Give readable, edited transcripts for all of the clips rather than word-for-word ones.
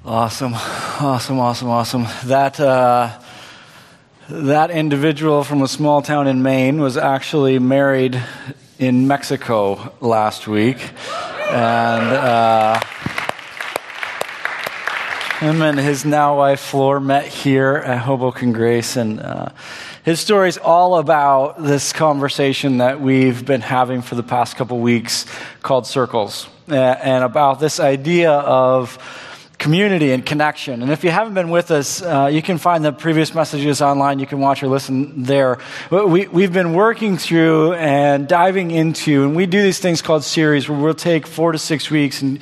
Awesome. That individual from a small town in Maine was actually married in Mexico last week. And him and his now wife, Flor, met here at Hoboken Grace. And his story is all about this conversation that we've been having for the past couple weeks called Circles. And about this idea of community and connection. And if you haven't been with us, you can find the previous messages online. You can watch or listen there. We've been working through and diving into, and we do these things called series where we'll take 4 to 6 weeks and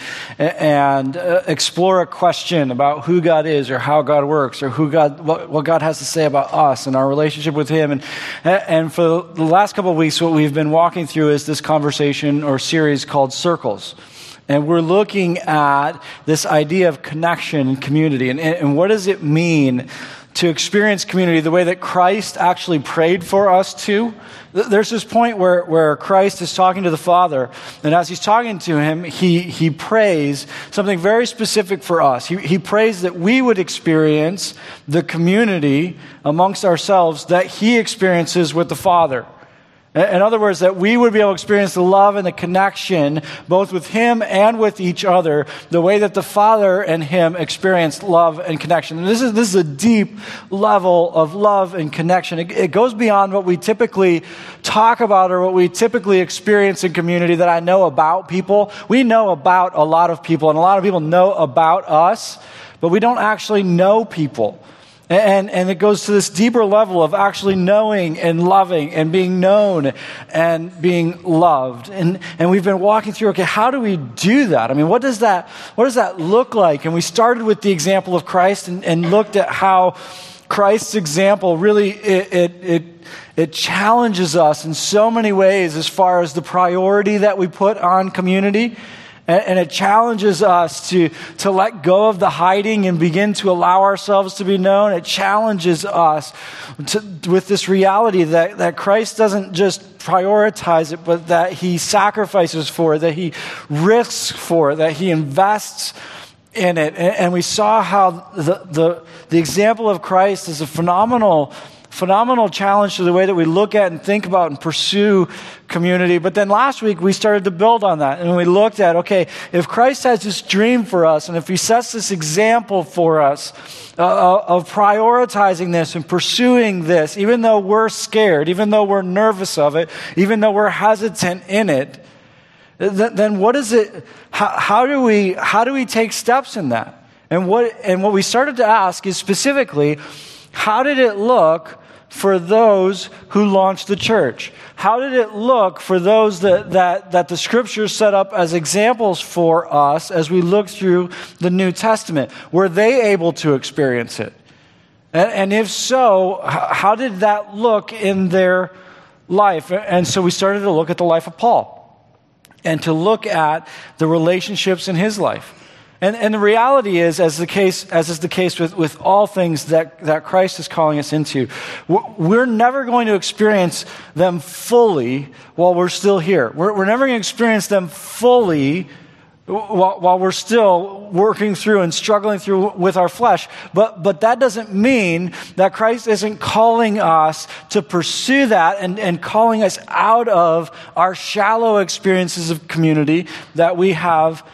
explore a question about who God is or how God works or what God has to say about us and our relationship with Him. And for the last couple of weeks, what we've been walking through is this conversation or series called Circles. And we're looking at this idea of connection and community. And what does it mean to experience community the way that Christ actually prayed for us to? There's this point where Christ is talking to the Father. And as He's talking to Him, He prays something very specific for us. He prays that we would experience the community amongst ourselves that He experiences with the Father. In other words, that we would be able to experience the love and the connection both with Him and with each other the way that the Father and Him experienced love and connection. And this is a deep level of love and connection. It goes beyond what we typically talk about or what we typically experience in community that I know about people. We know about a lot of people, and a lot of people know about us, but we don't actually know people. And it goes to this deeper level of actually knowing and loving and being known and being loved. And we've been walking through, okay, how do we do that? I mean, what does that look like? And we started with the example of Christ and looked at how Christ's example really, it challenges us in so many ways as far as the priority that we put on community. And it challenges us to let go of the hiding and begin to allow ourselves to be known. It challenges us with this reality that Christ doesn't just prioritize it, but that He sacrifices for it, that He risks for it, that He invests in it. And we saw how the example of Christ is a phenomenal challenge to the way that we look at and think about and pursue community. But then last week we started to build on that, and we looked at, okay, if Christ has this dream for us, and if He sets this example for us of prioritizing this and pursuing this, even though we're scared, even though we're nervous of it, even though we're hesitant in it, then what is it? How do we take steps in that? And what we started to ask is specifically, how did it look for those who launched the church? How did it look for those that the Scriptures set up as examples for us as we look through the New Testament? Were they able to experience it? And if so, how did that look in their life? And so we started to look at the life of Paul and to look at the relationships in his life. And the reality is, as is the case with all things that Christ is calling us into, we're never going to experience them fully while we're still here. We're never going to experience them fully while we're still working through and struggling through with our flesh. But that doesn't mean that Christ isn't calling us to pursue that and calling us out of our shallow experiences of community that we have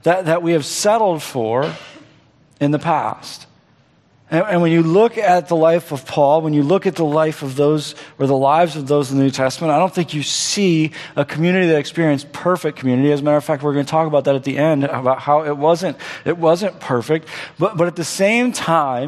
settled for in the past. And when you look at the life of Paul, when you look at the life of those, or the lives of those in the New Testament, I don't think you see a community that experienced perfect community. As a matter of fact, we're going to talk about that at the end, about how it wasn't perfect. But at the same time,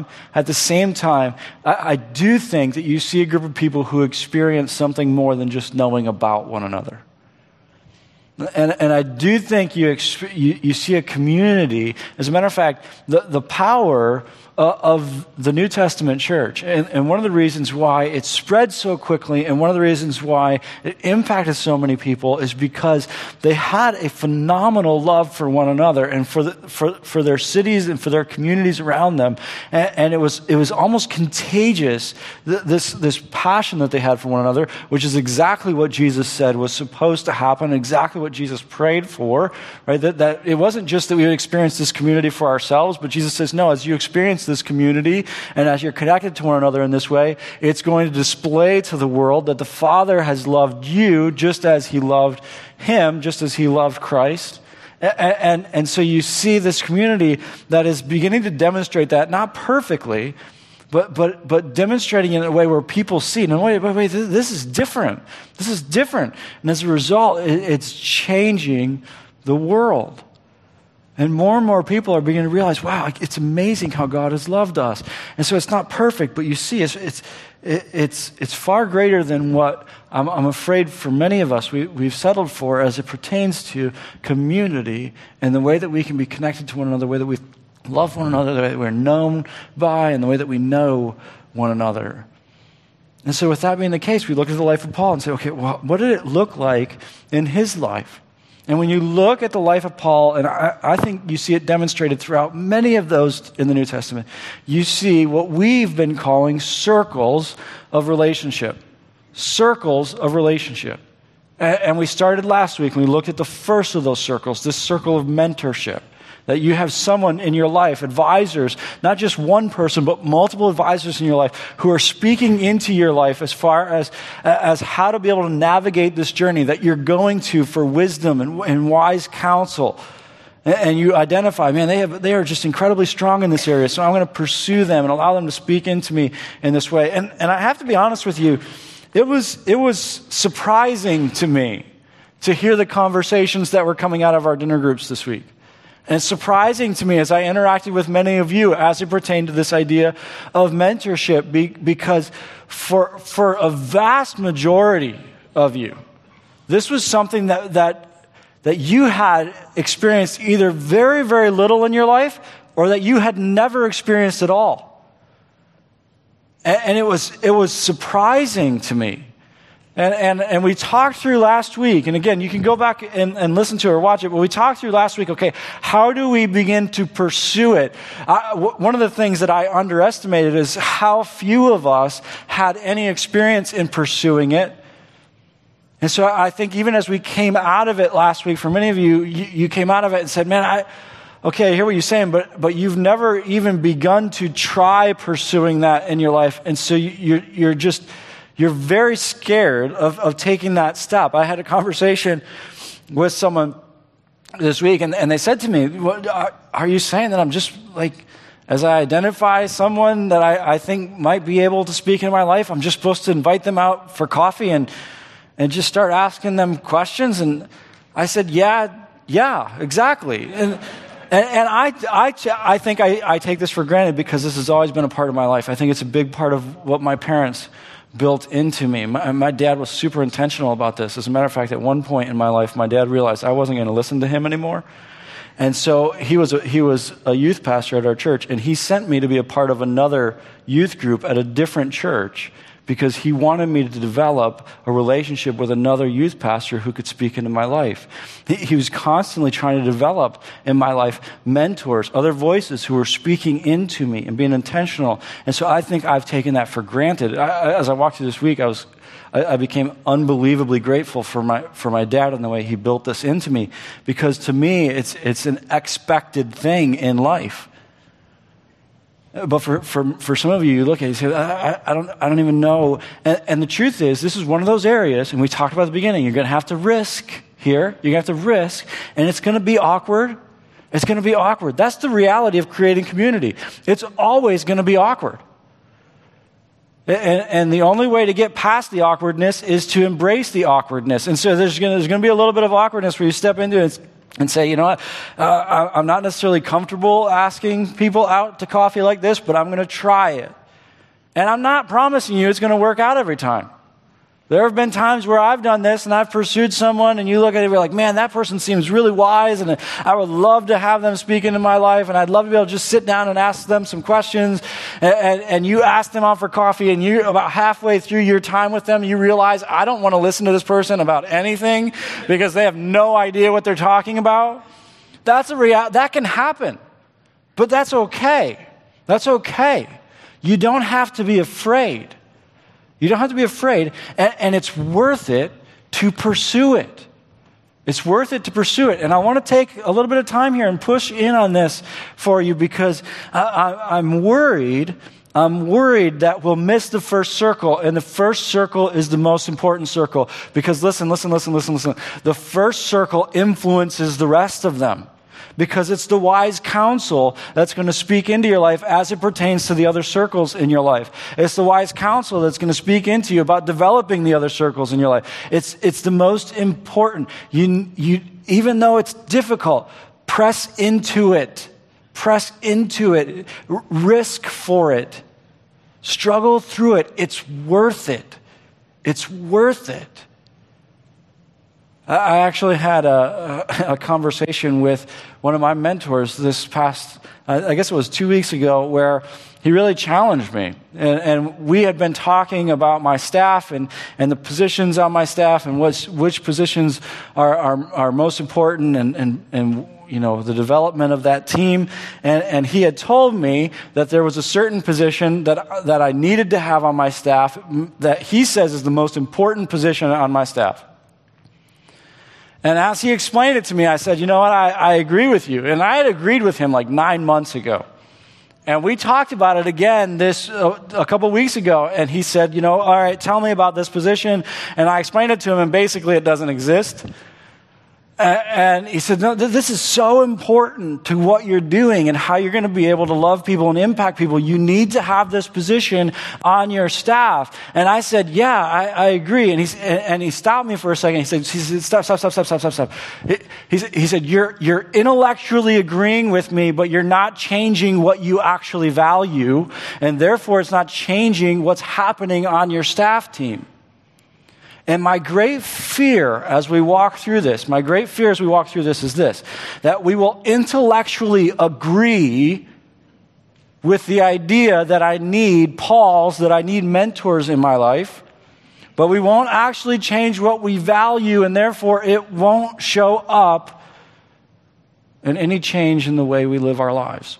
I do think that you see a group of people who experience something more than just knowing about one another. And I do think you see a community. As a matter of fact, the power of the New Testament church, and one of the reasons why it spread so quickly, and one of the reasons why it impacted so many people, is because they had a phenomenal love for one another and for their cities and for their communities around them, and it was almost contagious. This passion that they had for one another, which is exactly what Jesus said was supposed to happen, exactly what what Jesus prayed for, right? That it wasn't just that we would experience this community for ourselves, but Jesus says, no, as you experience this community and as you're connected to one another in this way, it's going to display to the world that the Father has loved you just as he loved him, just as he loved Christ. And so you see this community that is beginning to demonstrate that, not perfectly, but demonstrating it in a way where people see, no, wait, this is different. This is different. And as a result, it's changing the world. And more people are beginning to realize, wow, it's amazing how God has loved us. And so it's not perfect, but you see, it's far greater than what I'm afraid for many of us we've settled for as it pertains to community and the way that we can be connected to one another, the way that we love one another, the way that we're known by, and the way that we know one another. And so with that being the case, we look at the life of Paul and say, okay, well, what did it look like in his life? And when you look at the life of Paul, and I think you see it demonstrated throughout many of those in the New Testament, you see what we've been calling circles of relationship. Circles of relationship. And we started last week and we looked at the first of those circles, this circle of mentorship. That you have someone in your life, advisors, not just one person, but multiple advisors in your life who are speaking into your life as far as how to be able to navigate this journey that you're going to for wisdom and wise counsel. And you identify, man, they are just incredibly strong in this area, so I'm going to pursue them and allow them to speak into me in this way. And I have to be honest with you, it was surprising to me to hear the conversations that were coming out of our dinner groups this week. And it's surprising to me as I interacted with many of you as it pertained to this idea of mentorship, because for a vast majority of you, this was something that you had experienced either very, very little in your life or that you had never experienced at all. And it was surprising to me. And we talked through last week, and again, you can go back and listen to it or watch it, but we talked through last week, okay, how do we begin to pursue it? One of the things that I underestimated is how few of us had any experience in pursuing it. And so I think even as we came out of it last week, for many of you, you came out of it and said, man, okay, I hear what you're saying, but you've never even begun to try pursuing that in your life, and so you're very scared of taking that step. I had a conversation with someone this week, and they said to me, are you saying that I'm just like, as I identify someone that I think might be able to speak in my life, I'm just supposed to invite them out for coffee and just start asking them questions? And I said, yeah, exactly. And I think I take this for granted because this has always been a part of my life. I think it's a big part of what my parents built into me. My dad was super intentional about this. As a matter of fact, at one point in my life, my dad realized I wasn't going to listen to him anymore. And so he was a youth pastor at our church, and he sent me to be a part of another youth group at a different church because he wanted me to develop a relationship with another youth pastor who could speak into my life. He was constantly trying to develop in my life mentors, other voices who were speaking into me and being intentional. And so I think I've taken that for granted. As I walked through this week, I became unbelievably grateful for my dad and the way he built this into me, because to me, it's an expected thing in life. But for some of you, you look at it and say, I don't even know. And the truth is, this is one of those areas, and we talked about at the beginning, you're going to have to risk here. You're going to have to risk, and it's going to be awkward. It's going to be awkward. That's the reality of creating community. It's always going to be awkward. And the only way to get past the awkwardness is to embrace the awkwardness. And so there's going to be a little bit of awkwardness where you step into it and say, you know what, I'm not necessarily comfortable asking people out to coffee like this, but I'm going to try it. And I'm not promising you it's going to work out every time. There have been times where I've done this and I've pursued someone and you look at it and you're like, man, that person seems really wise and I would love to have them speak into my life and I'd love to be able to just sit down and ask them some questions. And you ask them out for coffee and you about halfway through your time with them, you realize I don't want to listen to this person about anything because they have no idea what they're talking about. That's a reality. That can happen. But that's okay. That's okay. You don't have to be afraid. You don't have to be afraid, and it's worth it to pursue it. It's worth it to pursue it. And I want to take a little bit of time here and push in on this for you because I'm worried that we'll miss the first circle, and the first circle is the most important circle. Because listen. The first circle influences the rest of them. Because it's the wise counsel that's going to speak into your life as it pertains to the other circles in your life. It's the wise counsel that's going to speak into you about developing the other circles in your life. It's the most important. You even though it's difficult, press into it. Press into it. Risk for it. Struggle through it. It's worth it. It's worth it. I actually had a conversation with one of my mentors this past, I guess it was 2 weeks ago, where he really challenged me. And we had been talking about my staff and the positions on my staff and which positions are most important and you know, the development of that team. And he had told me that there was a certain position that I needed to have on my staff that he says is the most important position on my staff. And as he explained it to me, I said, you know what, I agree with you. And I had agreed with him like 9 months ago. And we talked about it again a couple weeks ago. And he said, you know, all right, tell me about this position. And I explained it to him, and basically it doesn't exist. And he said, no, this is so important to what you're doing and how you're going to be able to love people and impact people. You need to have this position on your staff. And I said, yeah, I agree. And he stopped me for a second. He said, stop. He said, you're intellectually agreeing with me, but you're not changing what you actually value. And therefore, it's not changing what's happening on your staff team. And my great fear as we walk through this is this, that we will intellectually agree with the idea that I need Pauls, that I need mentors in my life, but we won't actually change what we value, and therefore it won't show up in any change in the way we live our lives.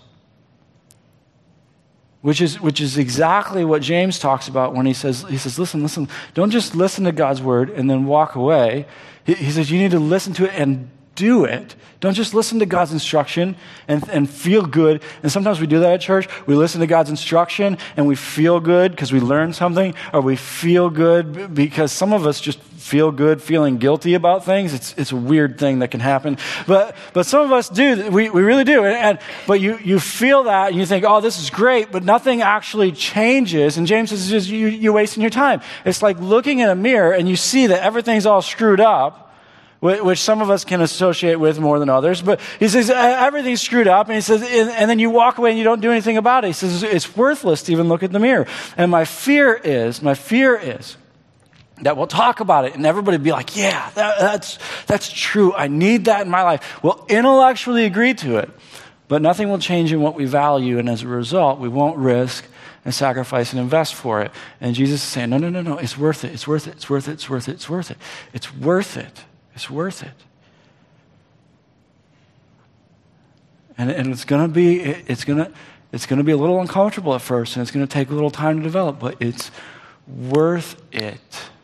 Which is exactly what James talks about when he says, listen, don't just listen to God's word and then walk away. He says you need to listen to it and do it. Don't just listen to God's instruction and feel good. And sometimes we do that at church. We listen to God's instruction and we feel good because we learned something, or we feel good because some of us just feel good feeling guilty about things. It's a weird thing that can happen. But some of us do. We really do. But you feel that and you think, oh, this is great, but nothing actually changes. And James says, you're wasting your time. It's like looking in a mirror and you see that everything's all screwed up, which some of us can associate with more than others. But he says, everything's screwed up. And he says, and then you walk away and you don't do anything about it. He says, it's worthless to even look at the mirror. And my fear is that we'll talk about it and everybody will be like, yeah, that's true. I need that in my life. We'll intellectually agree to it, but nothing will change in what we value. And as a result, we won't risk and sacrifice and invest for it. And Jesus is saying, no, it's worth it. It's worth it. It's worth it. It's worth it. It's worth it. It's worth it. It's worth it. And it's going to be a little uncomfortable at first, and it's going to take a little time to develop, but it's worth it.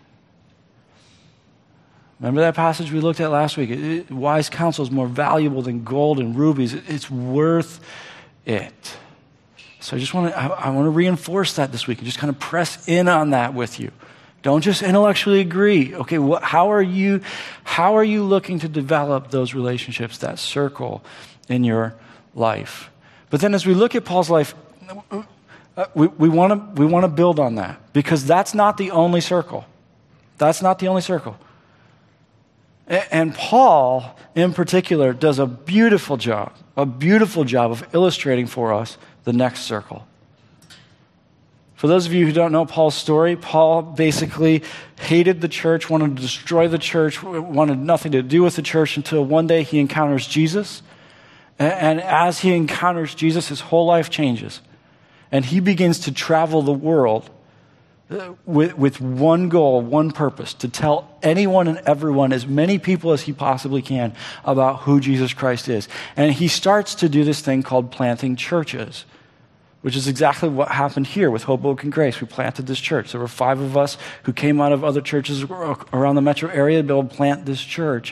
Remember that passage we looked at last week? Wise counsel is more valuable than gold and rubies. It's worth it. So I want to reinforce that this week and just kind of press in on that with you. Don't just intellectually agree. Okay, how are you looking to develop those relationships, that circle in your life? But then as we look at Paul's life, we want to build on that, because that's not the only circle. That's not the only circle. And Paul, in particular, does a beautiful job of illustrating for us the next circle. For those of you who don't know Paul's story, Paul basically hated the church, wanted to destroy the church, wanted nothing to do with the church until one day he encounters Jesus. And as he encounters Jesus, his whole life changes. And he begins to travel the world with one goal, one purpose, to tell anyone and everyone, as many people as he possibly can, about who Jesus Christ is. And he starts to do this thing called planting churches, which is exactly what happened here with Hoboken Grace. We planted this church. There were 5 of us who came out of other churches around the metro area to be able to plant this church.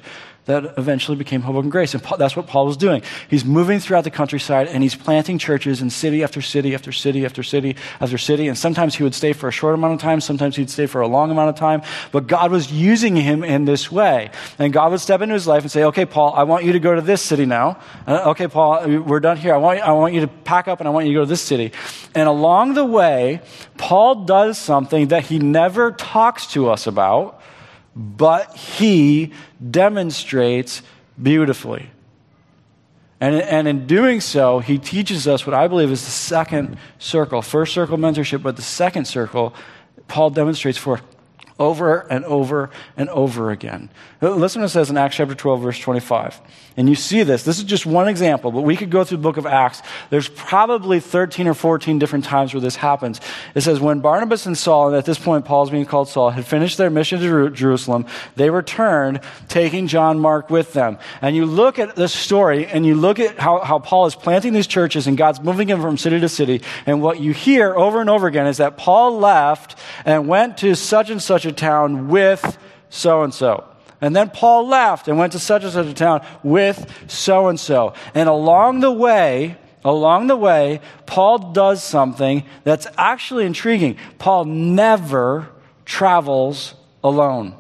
that eventually became Hoboken Grace. And that's what Paul was doing. He's moving throughout the countryside, and he's planting churches in city after city after city after city after city. And sometimes he would stay for a short amount of time. Sometimes he'd stay for a long amount of time. But God was using him in this way. And God would step into his life and say, okay, Paul, I want you to go to this city now. Okay, Paul, we're done here. I want you to pack up, and I want you to go to this city. And along the way, Paul does something that he never talks to us about, but he demonstrates beautifully. And in doing so, he teaches us what I believe is the second circle. First circle, mentorship, but the second circle, Paul demonstrates for over and over and over again. Listen what it says in Acts chapter 12, verse 25. And you see this. This is just one example, but we could go through the book of Acts. There's probably 13 or 14 different times where this happens. It says, when Barnabas and Saul, and at this point Paul's being called Saul, had finished their mission to Jerusalem, they returned, taking John Mark with them. And you look at this story, and you look at how Paul is planting these churches, and God's moving him from city to city. And what you hear over and over again is that Paul left and went to such and such a town with so-and-so. And then Paul left and went to such and such a town with so-and-so. And along the way, Paul does something that's actually intriguing. Paul never travels alone.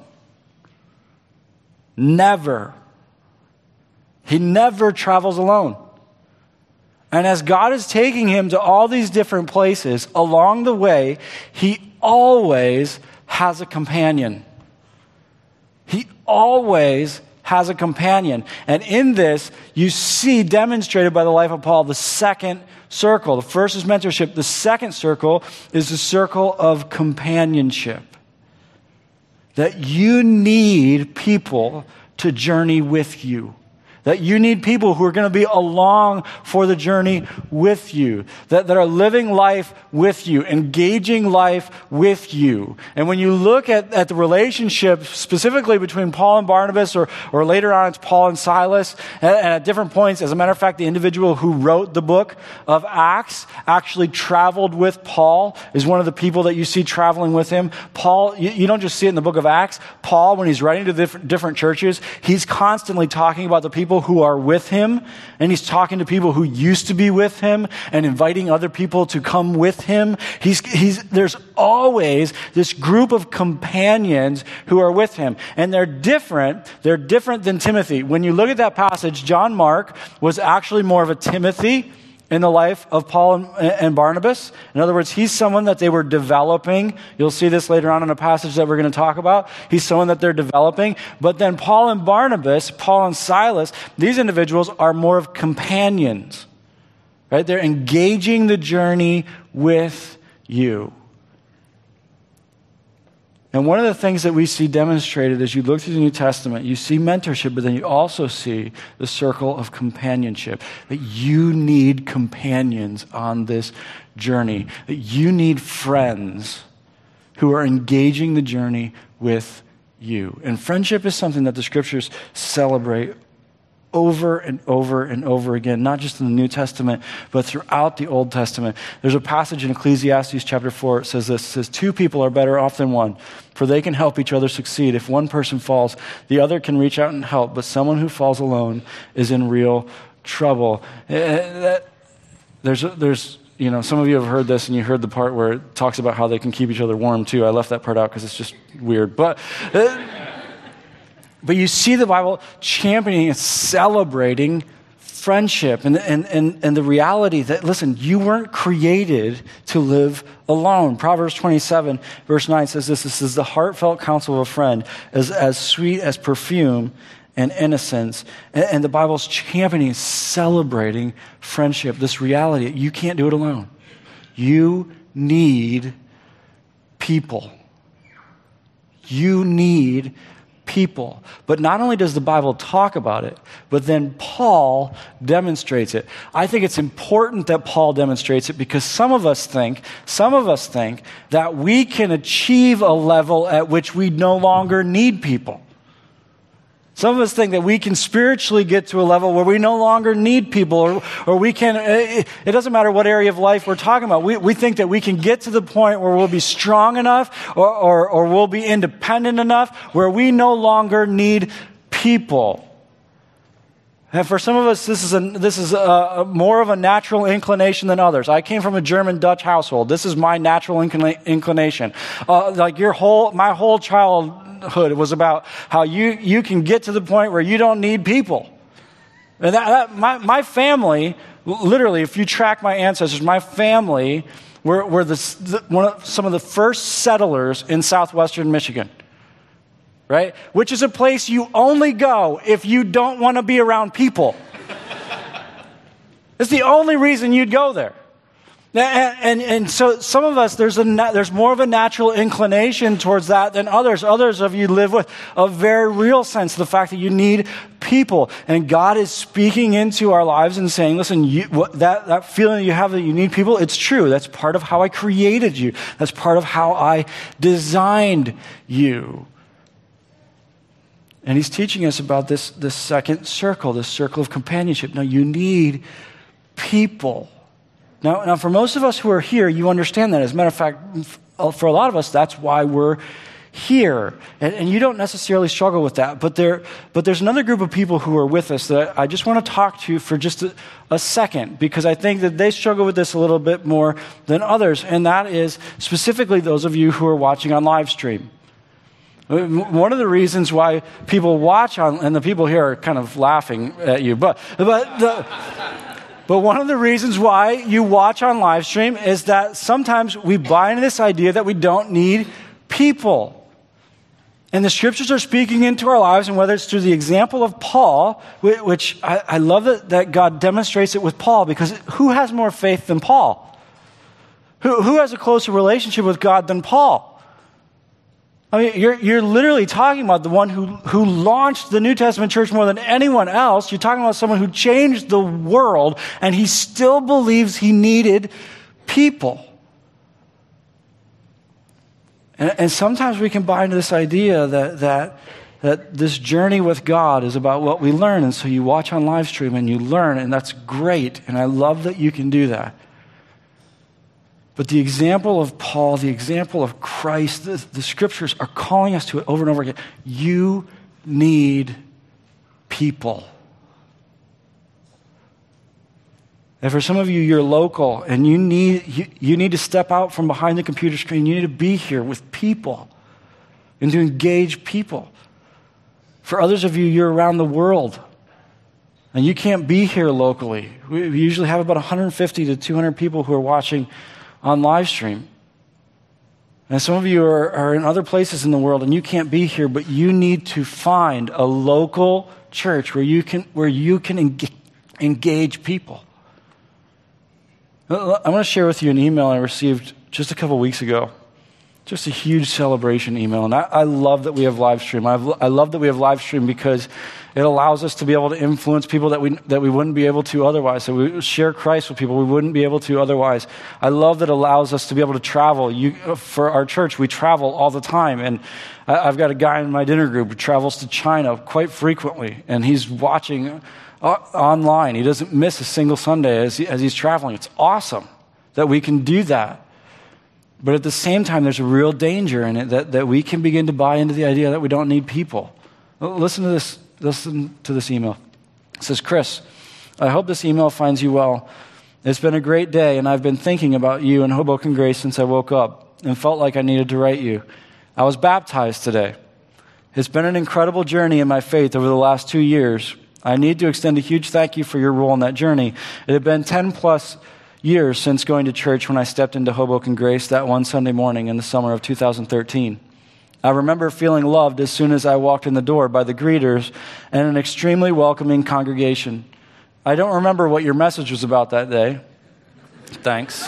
Never. He never travels alone. And as God is taking him to all these different places, along the way, he always has a companion. He always has a companion. And in this, you see demonstrated by the life of Paul the second circle. The first is mentorship. The second circle is the circle of companionship. That you need people to journey with you. That you need people who are going to be along for the journey with you. That are living life with you, engaging life with you. And when you look at the relationship specifically between Paul and Barnabas, or later on it's Paul and Silas, and at different points, as a matter of fact, the individual who wrote the book of Acts actually traveled with Paul, is one of the people that you see traveling with him. Paul, you don't just see it in the book of Acts. Paul, when he's writing to different churches, he's constantly talking about the people who are with him, and he's talking to people who used to be with him and inviting other people to come with him. There's always this group of companions who are with him, and they're different than Timothy. When you look at that passage, John Mark was actually more of a Timothy in the life of Paul and Barnabas. In other words, he's someone that they were developing. You'll see this later on in a passage that we're going to talk about. He's someone that they're developing. But then Paul and Barnabas, Paul and Silas, these individuals are more of companions. Right? They're engaging the journey with you. And one of the things that we see demonstrated as you look through the New Testament, you see mentorship, but then you also see the circle of companionship. That you need companions on this journey. That you need friends who are engaging the journey with you. And friendship is something that the scriptures celebrate over and over and over again, not just in the New Testament, but throughout the Old Testament. There's a passage in Ecclesiastes chapter 4. It says this. It says, 2 people are better off than one, for they can help each other succeed. If one person falls, the other can reach out and help, but someone who falls alone is in real trouble. There's some of you have heard this, and you heard the part where it talks about how they can keep each other warm too. I left that part out because it's just weird. But you see the Bible championing and celebrating friendship and the reality that, listen, you weren't created to live alone. Proverbs 27, verse 9 says this. This is the heartfelt counsel of a friend, as sweet as perfume and innocence. And the Bible's championing, celebrating friendship, this reality. You can't do it alone. You need people. You need people. But not only does the Bible talk about it, but then Paul demonstrates it. I think it's important that Paul demonstrates it because some of us think that we can achieve a level at which we no longer need people. Some of us think that we can spiritually get to a level where we no longer need people, or we can, it doesn't matter what area of life we're talking about. We think that we can get to the point where we'll be strong enough or we'll be independent enough where we no longer need people. And for some of us, this is more of a natural inclination than others. I came from a German-Dutch household. This is my natural inclination. My whole childhood was about how you can get to the point where you don't need people. And my family, literally, if you track my ancestors, my family were some of the first settlers in southwestern Michigan. Right? Which is a place you only go if you don't want to be around people. It's the only reason you'd go there. And so some of us, there's more of a natural inclination towards that than others. Others of you live with a very real sense of the fact that you need people. And God is speaking into our lives and saying, listen, that feeling you have that you need people, it's true. That's part of how I created you. That's part of how I designed you. And he's teaching us about this second circle, this circle of companionship. Now, you need people. Now, for most of us who are here, you understand that. As a matter of fact, for a lot of us, that's why we're here. And you don't necessarily struggle with that. But there's another group of people who are with us that I just want to talk to for just a second, because I think that they struggle with this a little bit more than others. And that is specifically those of you who are watching on live stream. One of the reasons why people watch and the people here are kind of laughing at you, but one of the reasons why you watch on live stream is that sometimes we buy into this idea that we don't need people. And the scriptures are speaking into our lives, and whether it's through the example of Paul, which I love that God demonstrates it with Paul, because who has more faith than Paul? Who has a closer relationship with God than Paul? I mean, you're literally talking about the one who launched the New Testament church more than anyone else. You're talking about someone who changed the world, and he still believes he needed people. And sometimes we can buy into this idea that this journey with God is about what we learn. And so you watch on live stream and you learn, and that's great. And I love that you can do that. But the example of Paul, the example of Christ, the scriptures are calling us to it over and over again. You need people. And for some of you, you're local, and you need to step out from behind the computer screen. You need to be here with people and to engage people. For others of you, you're around the world, and you can't be here locally. We usually have about 150 to 200 people who are watching on live stream. And some of you are in other places in the world and you can't be here, but you need to find a local church where you can engage people. I want to share with you an email I received just a couple weeks ago. Just a huge celebration email. And I love that we have live stream. I love that we have live stream because it allows us to be able to influence people that we wouldn't be able to otherwise. So we share Christ with people we wouldn't be able to otherwise. I love that it allows us to be able to travel. For our church, we travel all the time. And I've got a guy in my dinner group who travels to China quite frequently. And he's watching online. He doesn't miss a single Sunday as he's traveling. It's awesome that we can do that. But at the same time, there's a real danger in it that we can begin to buy into the idea that we don't need people. Listen to this email. It says, Chris, I hope this email finds you well. It's been a great day, and I've been thinking about you and Hoboken Grace since I woke up and felt like I needed to write you. I was baptized today. It's been an incredible journey in my faith over the last 2 years. I need to extend a huge thank you for your role in that journey. It had been 10 plus years since going to church when I stepped into Hoboken Grace that one Sunday morning in the summer of 2013. I remember feeling loved as soon as I walked in the door by the greeters and an extremely welcoming congregation. I don't remember what your message was about that day. Thanks.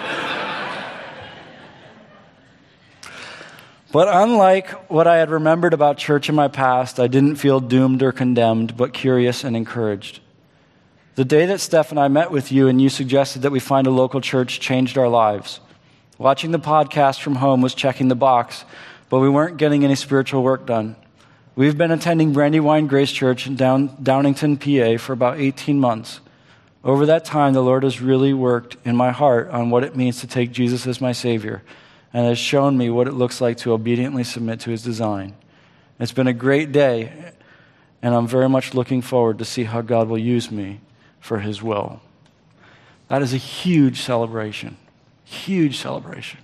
But unlike what I had remembered about church in my past, I didn't feel doomed or condemned, but curious and encouraged. The day that Steph and I met with you and you suggested that we find a local church changed our lives. Watching the podcast from home was checking the box, but we weren't getting any spiritual work done. We've been attending Brandywine Grace Church in Downingtown, PA for about 18 months. Over that time, the Lord has really worked in my heart on what it means to take Jesus as my Savior and has shown me what it looks like to obediently submit to His design. It's been a great day, and I'm very much looking forward to see how God will use me for his will. That is a huge celebration. Huge celebration.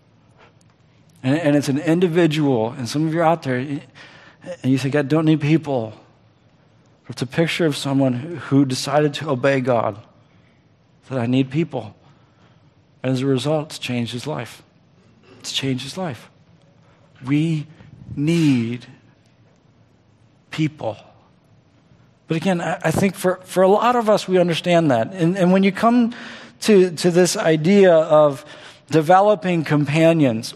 And it's an individual, and some of you are out there, and you think, I don't need people. But it's a picture of someone who decided to obey God. That I need people. And as a result, it's changed his life. It's changed his life. We need people. But again, I think for a lot of us, we understand that. And when you come to this idea of developing companions,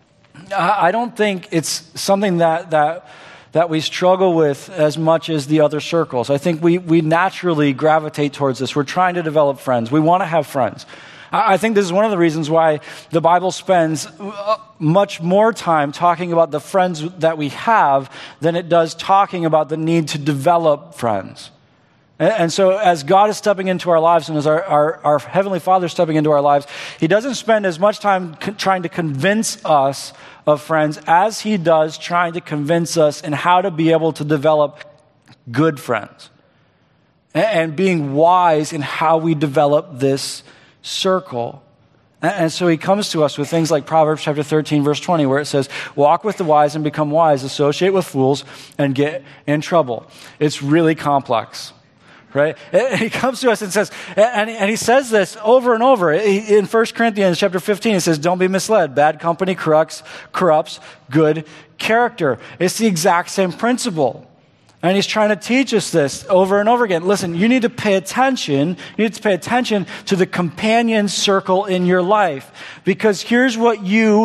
I don't think it's something that we struggle with as much as the other circles. I think we naturally gravitate towards this. We're trying to develop friends. We want to have friends. I think this is one of the reasons why the Bible spends much more time talking about the friends that we have than it does talking about the need to develop friends. And so as God is stepping into our lives and as our Heavenly Father is stepping into our lives, he doesn't spend as much time trying to convince us of friends as he does trying to convince us in how to be able to develop good friends and being wise in how we develop this circle. And so he comes to us with things like Proverbs chapter 13, verse 20, where it says, walk with the wise and become wise, associate with fools and get in trouble. It's really complex, right? And he comes to us and says, and he says this over and over. In 1 Corinthians chapter 15, he says, don't be misled. Bad company corrupts good character. It's the exact same principle. And he's trying to teach us this over and over again. Listen, you need to pay attention. You need to pay attention to the companion circle in your life. Because here's what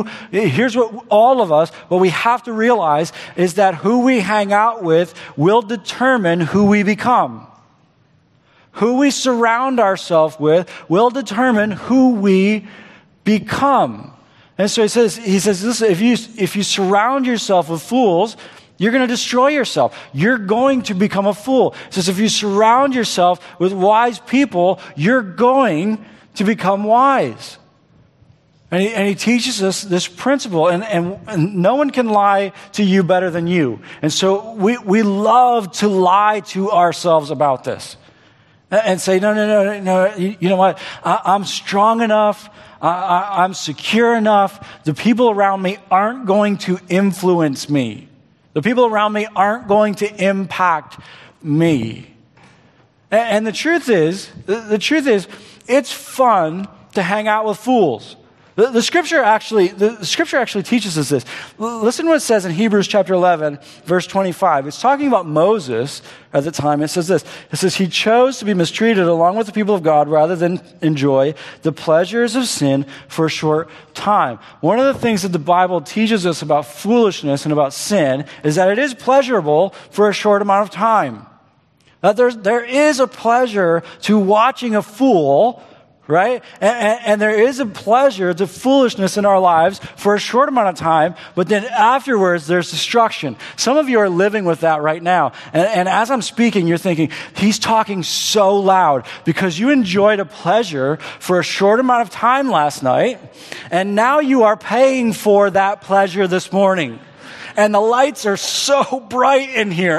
all of us, what we have to realize is that who we hang out with will determine who we become. Who we surround ourselves with will determine who we become. And so he says, listen, if you surround yourself with fools, you're going to destroy yourself. You're going to become a fool. He says, if you surround yourself with wise people, you're going to become wise. And he teaches us this principle, and no one can lie to you better than you. And so we love to lie to ourselves about this and say, no, you know what? I'm strong enough. I'm secure enough. The people around me aren't going to influence me. The people around me aren't going to impact me. And the truth is, it's fun to hang out with fools. The scripture actually teaches us this. Listen to what it says in Hebrews chapter 11, verse 25. It's talking about Moses at the time. It says this. It says, he chose to be mistreated along with the people of God rather than enjoy the pleasures of sin for a short time. One of the things that the Bible teaches us about foolishness and about sin is that it is pleasurable for a short amount of time. That there is a pleasure to watching a fool, right? And there is a pleasure to foolishness in our lives for a short amount of time, but then afterwards there's destruction. Some of you are living with that right now. And as I'm speaking, you're thinking, he's talking so loud because you enjoyed a pleasure for a short amount of time last night, and now you are paying for that pleasure this morning. And the lights are so bright in here,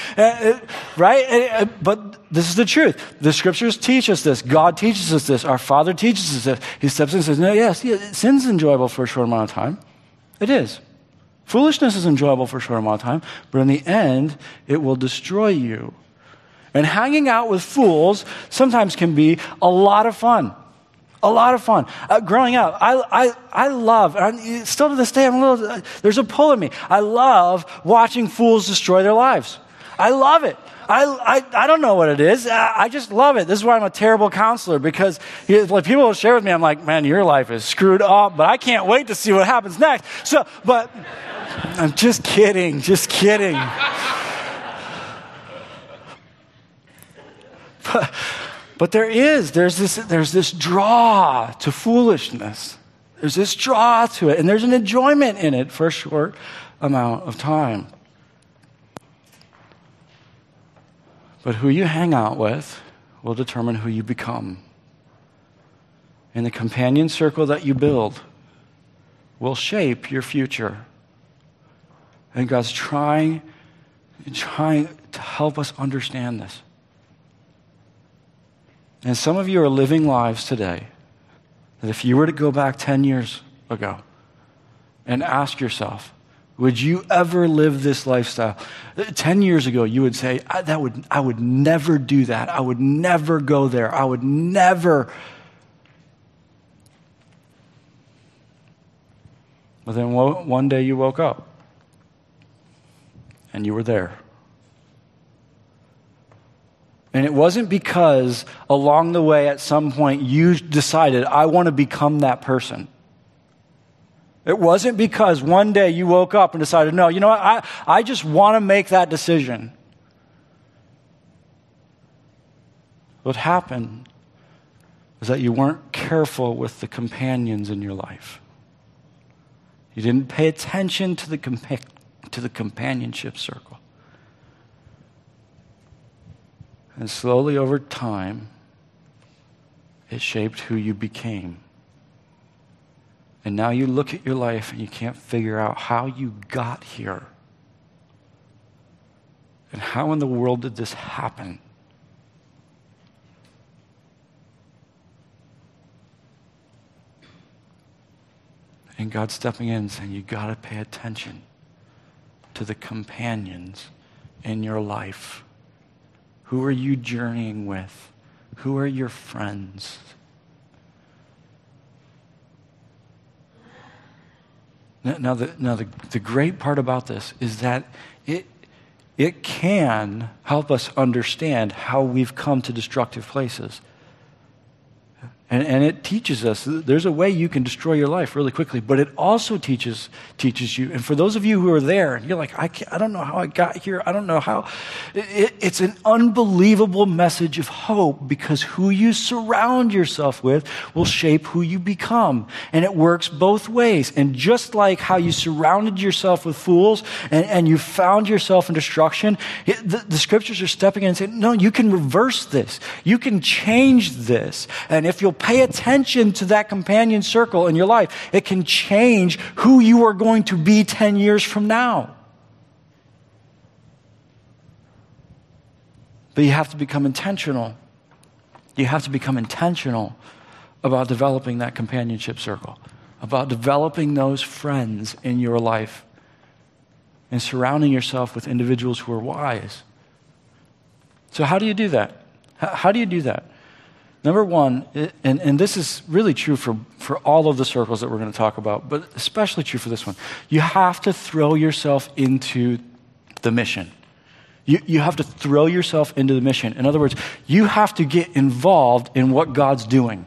right? But this is the truth. The scriptures teach us this. God teaches us this. Our Father teaches us this. He steps in and says, no, yes, sin's enjoyable for a short amount of time. It is. Foolishness is enjoyable for a short amount of time, but in the end, it will destroy you. And hanging out with fools sometimes can be a lot of fun. A lot of fun. Growing up, I love, still to this day, there's a pull in me. I love watching fools destroy their lives. I love it. I don't know what it is. I just love it. This is why I'm a terrible counselor, because like people will share with me, I'm like, man, your life is screwed up, but I can't wait to see what happens next. But I'm just kidding. But there's this draw to foolishness. There's this draw to it, and there's an enjoyment in it for a short amount of time. But who you hang out with will determine who you become. And the companion circle that you build will shape your future. And God's trying trying to help us understand this. And some of you are living lives today that if you were to go back 10 years ago and ask yourself, would you ever live this lifestyle? 10 years ago, you would say, I would never do that. I would never go there. I would never. But then one day you woke up and you were there. And it wasn't because along the way at some point you decided, I want to become that person. It wasn't because one day you woke up and decided, no, you know what, I just want to make that decision. What happened was that you weren't careful with the companions in your life. You didn't pay attention to the companionship circle. And slowly over time, it shaped who you became. And now you look at your life and you can't figure out how you got here. And how in the world did this happen? And God's stepping in and saying, you got to pay attention to the companions in your life. Who are you journeying with? Who are your friends? Now, the great part about this is that it can help us understand how we've come to destructive places. And it teaches us there's a way you can destroy your life really quickly, but it also teaches you. And for those of you who are there, and you're like, I don't know how I got here. I don't know how. It's an unbelievable message of hope because who you surround yourself with will shape who you become. And it works both ways. And just like how you surrounded yourself with fools and you found yourself in destruction, the scriptures are stepping in and saying, no, you can reverse this. You can change this. And if you'll pay attention to that companion circle in your life, it can change who you are going to be 10 years from now. But you have to become intentional. You have to become intentional about developing that companionship circle, about developing those friends in your life, and surrounding yourself with individuals who are wise. So how do you do that? How do you do that? Number one, and this is really true for all of the circles that we're going to talk about, but especially true for this one. You have to throw yourself into the mission. You have to throw yourself into the mission. In other words, you have to get involved in what God's doing.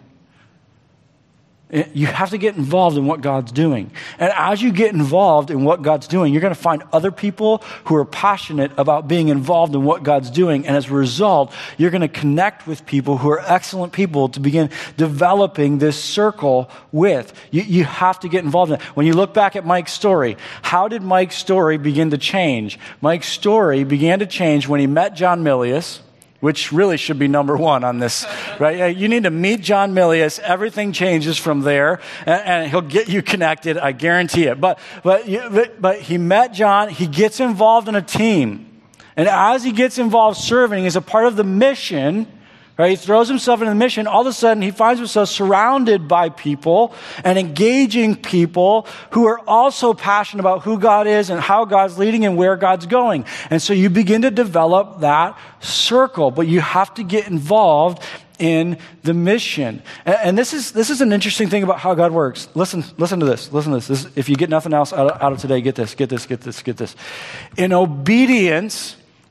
You have to get involved in what God's doing. And as you get involved in what God's doing, you're going to find other people who are passionate about being involved in what God's doing. And as a result, you're going to connect with people who are excellent people to begin developing this circle with. You have to get involved in it. When you look back at Mike's story, how did Mike's story begin to change? Mike's story began to change when he met John Milius, which really should be number one on this, right? You need to meet John Milius. Everything changes from there, and he'll get you connected. I guarantee it. But he met John. He gets involved in a team, and as he gets involved serving as a part of the mission, right? He throws himself into the mission. All of a sudden, he finds himself surrounded by people and engaging people who are also passionate about who God is and how God's leading and where God's going. And so you begin to develop that circle, but you have to get involved in the mission. And this is an interesting thing about how God works. Listen to this. If you get nothing else out of today, get this. In obedience,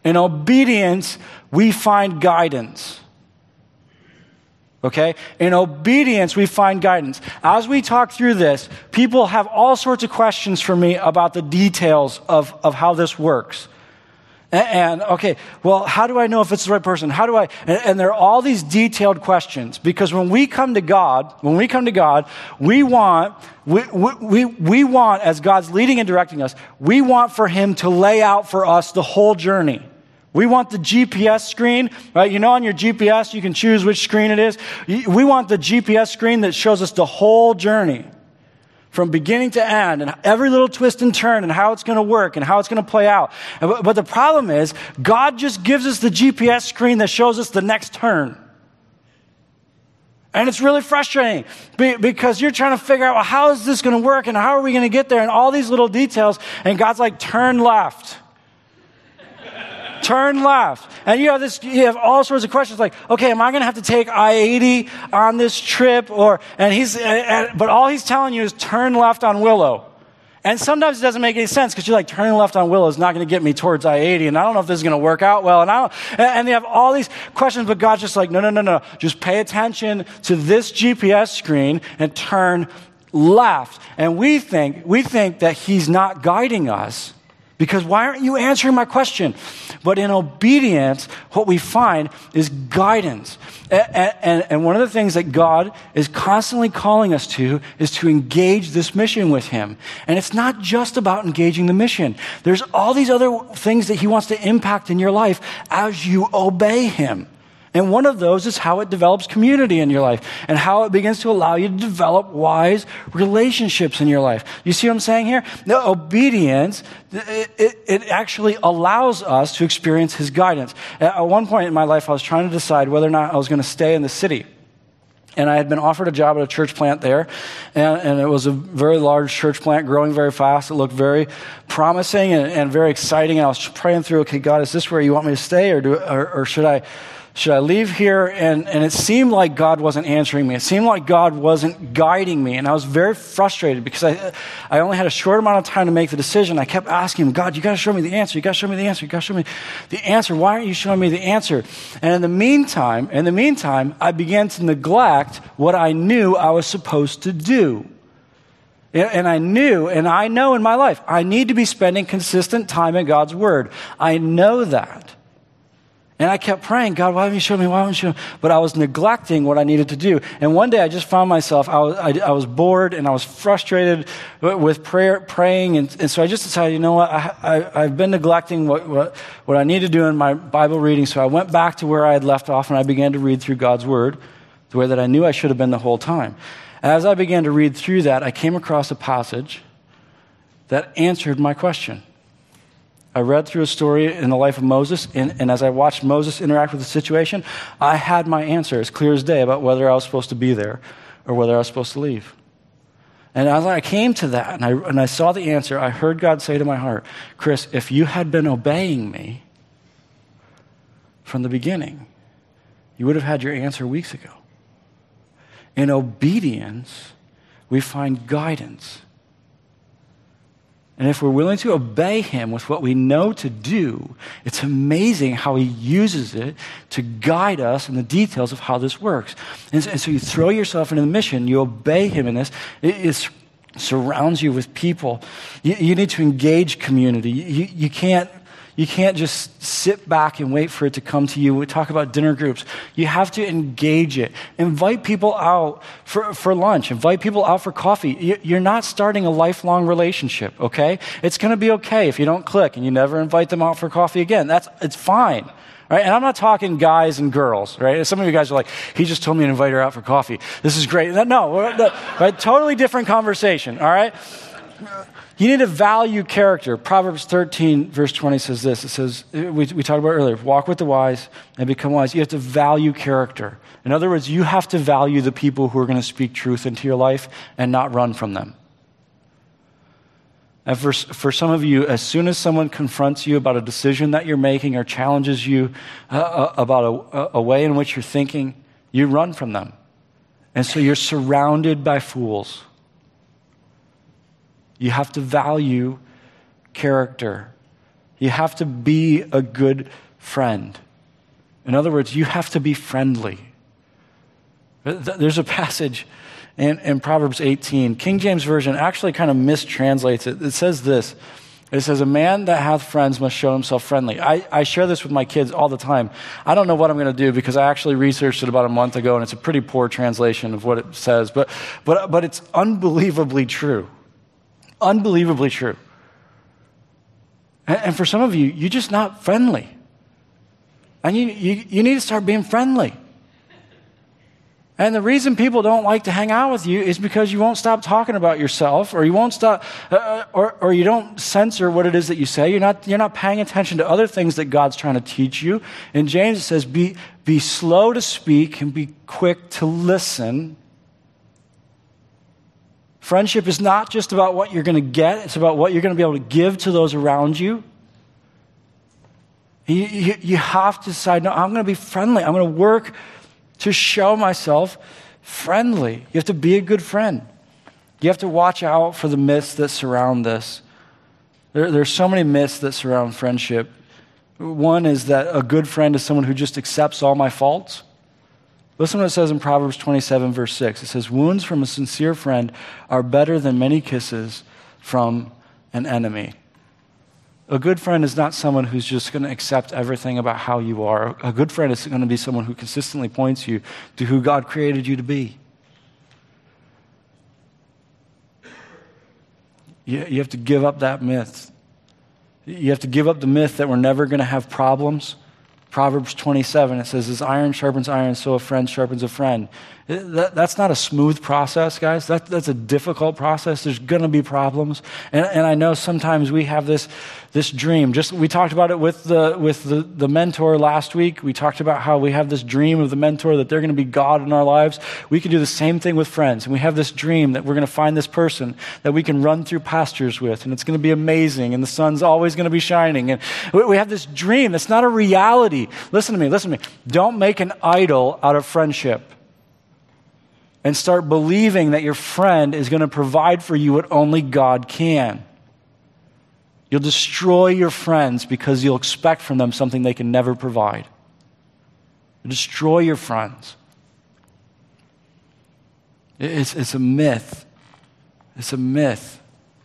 we find guidance. Okay? In obedience, we find guidance. As we talk through this, people have all sorts of questions for me about the details of how this works. And okay, well, how do I know if it's the right person? How do I, and there are all these detailed questions because when we come to God, we want, as God's leading and directing us, we want for Him to lay out for us the whole journey. We want the GPS screen, right? You know, on your GPS, you can choose which screen it is. We want the GPS screen that shows us the whole journey from beginning to end, and every little twist and turn, and how it's going to work, and how it's going to play out. But the problem is, God just gives us the GPS screen that shows us the next turn. And it's really frustrating because you're trying to figure out, well, how is this going to work, and how are we going to get there, and all these little details, and God's like, turn left. Turn left. And you have all sorts of questions like, okay, am I going to have to take I-80 on this trip? But all he's telling you is turn left on Willow. And sometimes it doesn't make any sense because you're like, turning left on Willow is not going to get me towards I-80, and I don't know if this is going to work out well. And they have all these questions, but God's just like, no. Just pay attention to this GPS screen and turn left. And we think that he's not guiding us because why aren't you answering my question? But in obedience, what we find is guidance. And one of the things that God is constantly calling us to is to engage this mission with him. And it's not just about engaging the mission. There's all these other things that he wants to impact in your life as you obey him. And one of those is how it develops community in your life and how it begins to allow you to develop wise relationships in your life. You see what I'm saying here? The obedience, it actually allows us to experience his guidance. At one point in my life, I was trying to decide whether or not I was going to stay in the city. And I had been offered a job at a church plant there, and it was a very large church plant, growing very fast. It looked very promising and very exciting. And I was praying through, okay, God, is this where you want me to stay, or should I leave here? And it seemed like God wasn't answering me. It seemed like God wasn't guiding me. And I was very frustrated because I only had a short amount of time to make the decision. I kept asking him, God, you got to show me the answer. You got to show me the answer. You got to show me the answer. Why aren't you showing me the answer? And in the meantime, I began to neglect what I knew I was supposed to do. And I know in my life, I need to be spending consistent time in God's word. I know that. And I kept praying, God, why haven't you shown me? Why haven't you shown me? But I was neglecting what I needed to do. And one day I just found myself, I was bored and I was frustrated with praying. And so I just decided, you know what? I've been neglecting what I need to do in my Bible reading. So I went back to where I had left off and I began to read through God's word the way that I knew I should have been the whole time. And as I began to read through that, I came across a passage that answered my question. I read through a story in the life of Moses, and as I watched Moses interact with the situation, I had my answer as clear as day about whether I was supposed to be there or whether I was supposed to leave. And as I came to that and I saw the answer, I heard God say to my heart, Chris, if you had been obeying me from the beginning, you would have had your answer weeks ago. In obedience, we find guidance. And if we're willing to obey him with what we know to do, it's amazing how he uses it to guide us in the details of how this works. And so you throw yourself into the mission, you obey him in this. It surrounds you with people. You need to engage community. You can't just sit back and wait for it to come to you. We talk about dinner groups. You have to engage it. Invite people out for lunch. Invite people out for coffee. You're not starting a lifelong relationship, okay? It's going to be okay if you don't click and you never invite them out for coffee again. It's fine, right? And I'm not talking guys and girls, right? Some of you guys are like, he just told me to invite her out for coffee. This is great. No, right? Totally different conversation, all right? You need to value character. Proverbs 13, verse 20 says this. It says, we talked about earlier, walk with the wise and become wise. You have to value character. In other words, you have to value the people who are going to speak truth into your life and not run from them. And for some of you, as soon as someone confronts you about a decision that you're making or challenges you about a way in which you're thinking, you run from them. And so you're surrounded by fools. You have to value character. You have to be a good friend. In other words, you have to be friendly. There's a passage in Proverbs 18. King James Version actually kind of mistranslates it. It says this. It says, a man that hath friends must show himself friendly. I share this with my kids all the time. I don't know what I'm going to do because I actually researched it about a month ago, and it's a pretty poor translation of what it says. But it's unbelievably true. Unbelievably true. And for some of you, you're just not friendly. And you need to start being friendly. And the reason people don't like to hang out with you is because you won't stop talking about yourself, or you won't stop, or you don't censor what it is that you say. You're not paying attention to other things that God's trying to teach you. In James it says, be slow to speak and be quick to listen. Friendship is not just about what you're going to get, it's about what you're going to be able to give to those around you. You have to decide, no, I'm going to be friendly. I'm going to work to show myself friendly. You have to be a good friend. You have to watch out for the myths that surround this. There's so many myths that surround friendship. One is that a good friend is someone who just accepts all my faults. Listen to what it says in Proverbs 27, verse 6. It says, wounds from a sincere friend are better than many kisses from an enemy. A good friend is not someone who's just going to accept everything about how you are. A good friend is going to be someone who consistently points you to who God created you to be. You have to give up that myth. You have to give up the myth that we're never going to have problems. Proverbs 27, it says, as iron sharpens iron, so a friend sharpens a friend. That's not a smooth process, guys. That's a difficult process. There's going to be problems. And I know sometimes we have this dream. We talked about it with the mentor last week. We talked about how we have this dream of the mentor, that they're going to be God in our lives. We can do the same thing with friends. And we have this dream that we're going to find this person that we can run through pastures with. And it's going to be amazing. And the sun's always going to be shining. And we have this dream. It's not a reality. Listen to me. Don't make an idol out of friendship. And start believing that your friend is going to provide for you what only God can. You'll destroy your friends because you'll expect from them something they can never provide. You'll destroy your friends. It's a myth. It's a myth.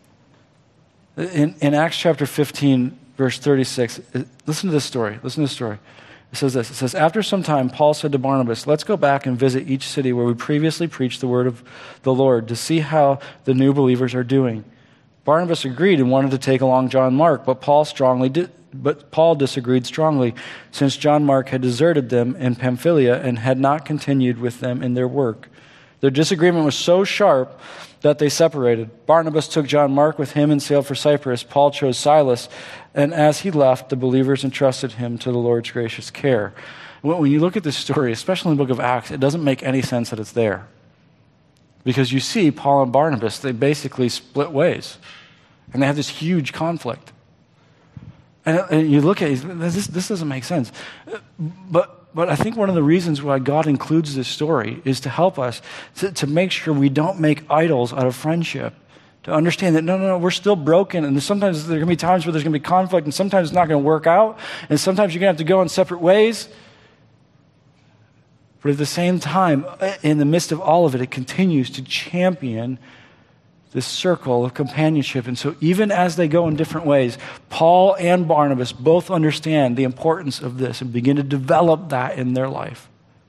In Acts chapter 15, verse 36, listen to this story. It says this. It says, after some time, Paul said to Barnabas, let's go back and visit each city where we previously preached the word of the Lord to see how the new believers are doing. Barnabas agreed and wanted to take along John Mark, but Paul disagreed strongly, since John Mark had deserted them in Pamphylia and had not continued with them in their work. Their disagreement was so sharp that they separated. Barnabas took John Mark with him and sailed for Cyprus. Paul chose Silas, and as he left, the believers entrusted him to the Lord's gracious care. When you look at this story, especially in the book of Acts, it doesn't make any sense that it's there. Because you see Paul and Barnabas, they basically split ways. And they have this huge conflict. And you look at it, this doesn't make sense. But I think one of the reasons why God includes this story is to help us to make sure we don't make idols out of friendship. To understand that, no, we're still broken. And sometimes there are going to be times where there's going to be conflict, and sometimes it's not going to work out. And sometimes you're going to have to go in separate ways. But at the same time, in the midst of all of it, it continues to champion this circle of companionship. And so even as they go in different ways, Paul and Barnabas both understand the importance of this and begin to develop that in their life.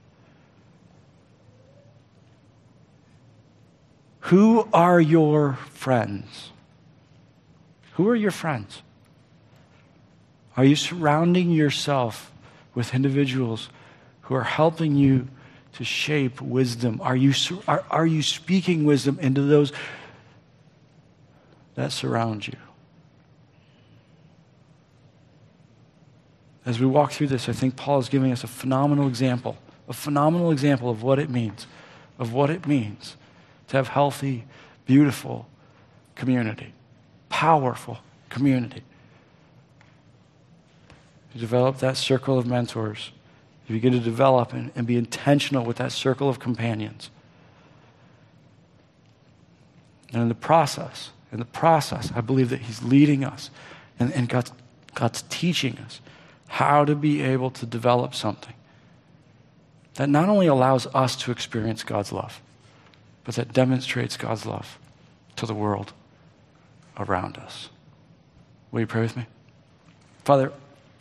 Who are your friends? Who are your friends? Are you surrounding yourself with individuals who are helping you to shape wisdom? Are you speaking wisdom into those that surround you? As we walk through this, I think Paul is giving us a phenomenal example of what it means to have healthy, beautiful community, powerful community. You develop that circle of mentors. You begin to develop and be intentional with that circle of companions. And in the process, I believe that he's leading us and God's teaching us how to be able to develop something that not only allows us to experience God's love, but that demonstrates God's love to the world around us. Will you pray with me? Father,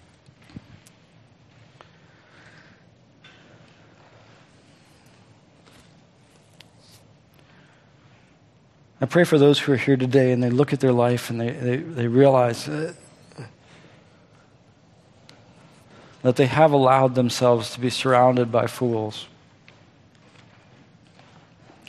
I pray for those who are here today and they look at their life and they realize that they have allowed themselves to be surrounded by fools.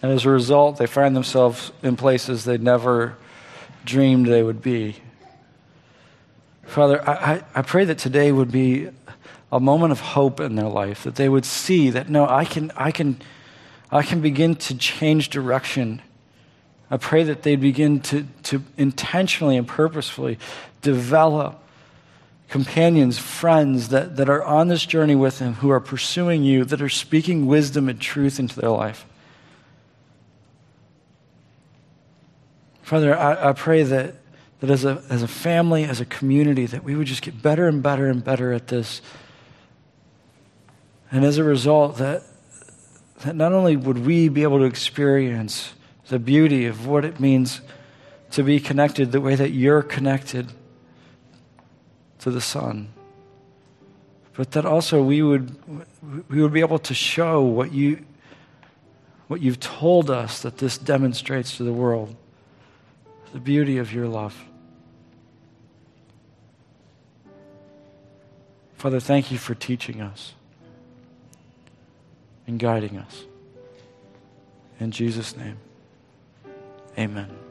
And as a result, they find themselves in places they never dreamed they would be. Father, I pray that today would be a moment of hope in their life, that they would see that, no, I can begin to change direction. I pray that they'd begin to intentionally and purposefully develop companions, friends that are on this journey with them, who are pursuing you, that are speaking wisdom and truth into their life. Father, I pray that as a family, as a community, that we would just get better and better and better at this. And as a result, that not only would we be able to experience the beauty of what it means to be connected the way that you're connected to the Son, but that also we would be able to show what you've told us that this demonstrates to the world, the beauty of your love. Father, thank you for teaching us and guiding us. In Jesus' name, amen.